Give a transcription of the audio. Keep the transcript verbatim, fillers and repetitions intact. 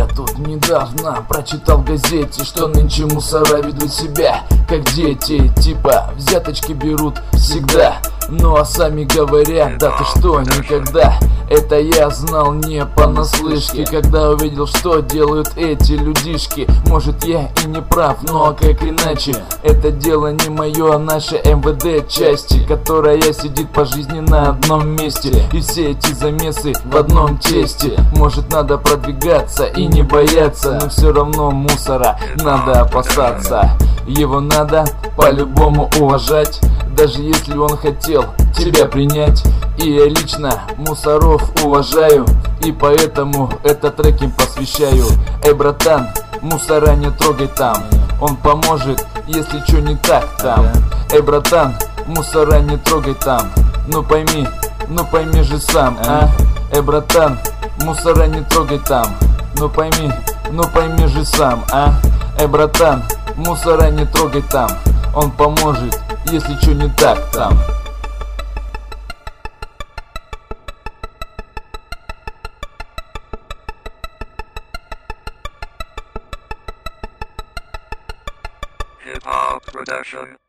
Я тут недавно прочитал в газете, что нынче мусора ведут себя как дети. Типа взяточки берут всегда, ну а сами говорят: да ты что, никогда. Это я знал не понаслышке, когда увидел, что делают эти людишки. Может, я и не прав, но как иначе? Это дело не мое, а нашей эм вэ дэ части, которая сидит по жизни на одном месте. И все эти замесы в одном тесте. Может, надо продвигаться и не бояться, но все равно мусора надо опасаться. Его надо по-любому уважать, даже если он хотел тебя принять. И я лично мусоров уважаю, и поэтому этот трек им посвящаю. Эй, братан, мусора не трогай там, он поможет, если что не так там. Эй, братан, мусора не трогай там, ну пойми, ну пойми же сам, а. Эй, братан, мусора не трогай там, ну пойми, ну пойми же сам, а. Эй, братан, мусора не трогай там, он поможет, если что не так там. Hip Hop Production.